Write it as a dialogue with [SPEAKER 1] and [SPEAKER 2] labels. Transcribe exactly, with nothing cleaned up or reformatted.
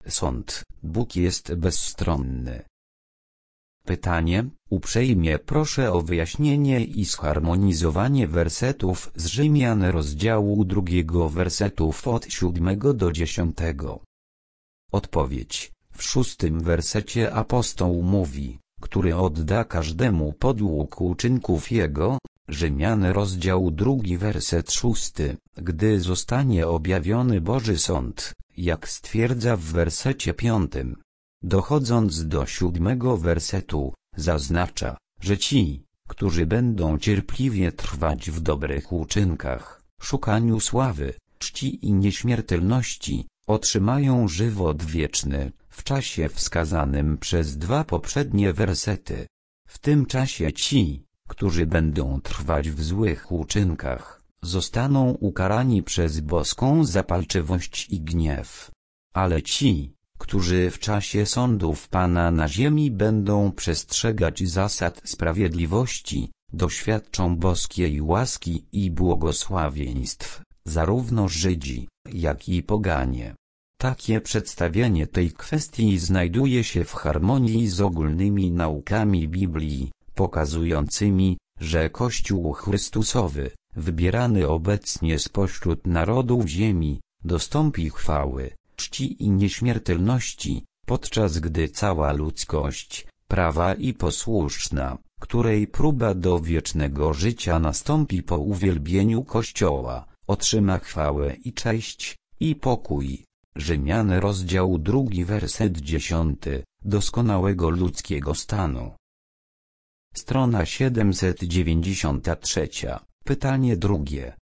[SPEAKER 1] sąd, Bóg jest bezstronny. Pytanie, uprzejmie proszę o wyjaśnienie i zharmonizowanie wersetów z Rzymian rozdziału drugiego wersetów od siódmego do dziesiątego. Odpowiedź. W szóstym wersecie apostoł mówi, który odda każdemu podług uczynków jego, Rzymian rozdział drugi werset szósty, gdy zostanie objawiony Boży Sąd, jak stwierdza w wersecie piątym. Dochodząc do siódmego wersetu, zaznacza, że ci, którzy będą cierpliwie trwać w dobrych uczynkach, szukaniu sławy, czci i nieśmiertelności, otrzymają żywot wieczny, w czasie wskazanym przez dwa poprzednie wersety. W tym czasie ci, którzy będą trwać w złych uczynkach, zostaną ukarani przez boską zapalczywość i gniew. Ale ci, którzy w czasie sądów Pana na ziemi będą przestrzegać zasad sprawiedliwości, doświadczą boskiej łaski i błogosławieństw, zarówno Żydzi, jak i poganie. Takie przedstawienie tej kwestii znajduje się w harmonii z ogólnymi naukami Biblii, pokazującymi, że Kościół Chrystusowy, wybierany obecnie spośród narodów ziemi, dostąpi chwały, czci i nieśmiertelności, podczas gdy cała ludzkość, prawa i posłuszna, której próba do wiecznego życia nastąpi po uwielbieniu Kościoła, otrzyma chwałę i cześć, i pokój. Rzymian rozdział drugi werset dziesiąty, doskonałego ludzkiego stanu. Strona siedemset dziewięćdziesiąta trzecia. Pytanie drugie.